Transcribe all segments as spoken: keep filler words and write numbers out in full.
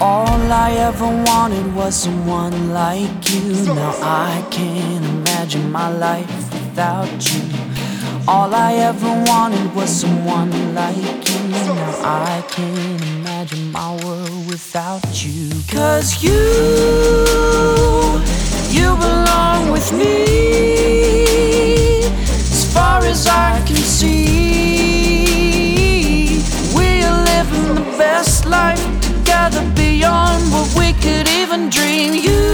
All I ever wanted was someone like you. Now I can't imagine my life without you. All I ever wanted was someone like you. Now I can't imagine my world without you. 'Cause you, you belong with me. As far as I can see, we are living the best life together, beyond what we could even dream. You,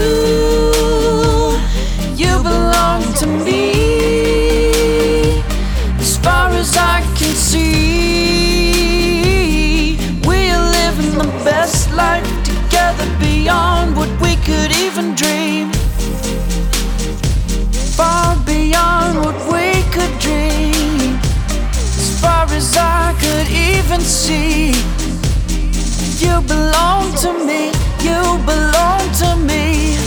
you belong to me. As far as I can see, we are living the best life together, beyond what we could even dream. Far beyond what we could dream. As far as I could even see, you belong to me, you belong to me.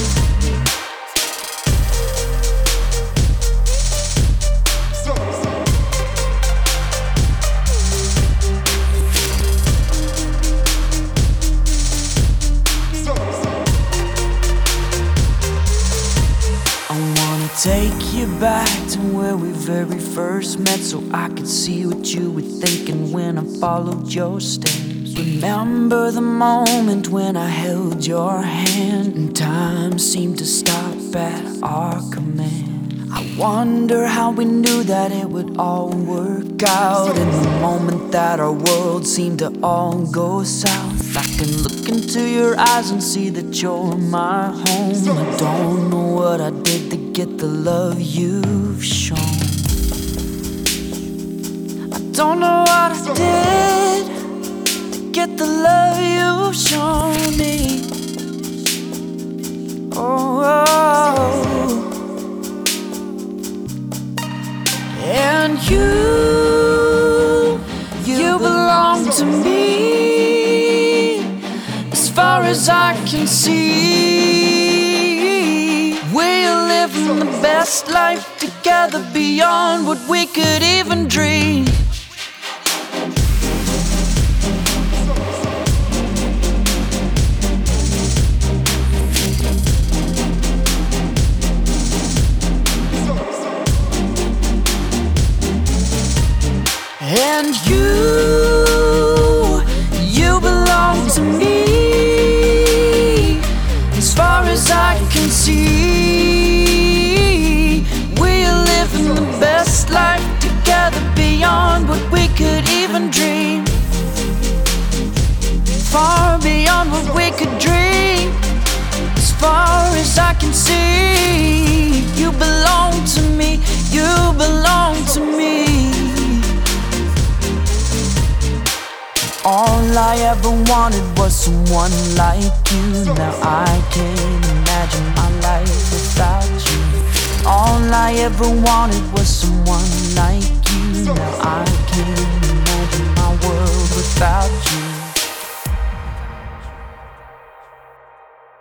I wanna take you back to where we very first met, so I could see what you were thinking when I followed your steps. Remember the moment when I held your hand and time seemed to stop at our command. I wonder how we knew that it would all work out. In the moment that our world seemed to all go south, I can look into your eyes and see that you're my home. I don't know what I did to get the love you've shown. I don't know what I did get the love you've shown me. Oh, oh. And you, you belong to me. As far as I can see, we're living the best life together, beyond what we could even dream. And you, you belong to me. As far as I can see, we're living the best life together, beyond what we could even dream. Far beyond what we could dream. As far as I can see, you belong to me, you belong to me. All I ever wanted was someone like you. Now I can't imagine my life without you. All I ever wanted was someone like you. Now I can't imagine my world without you.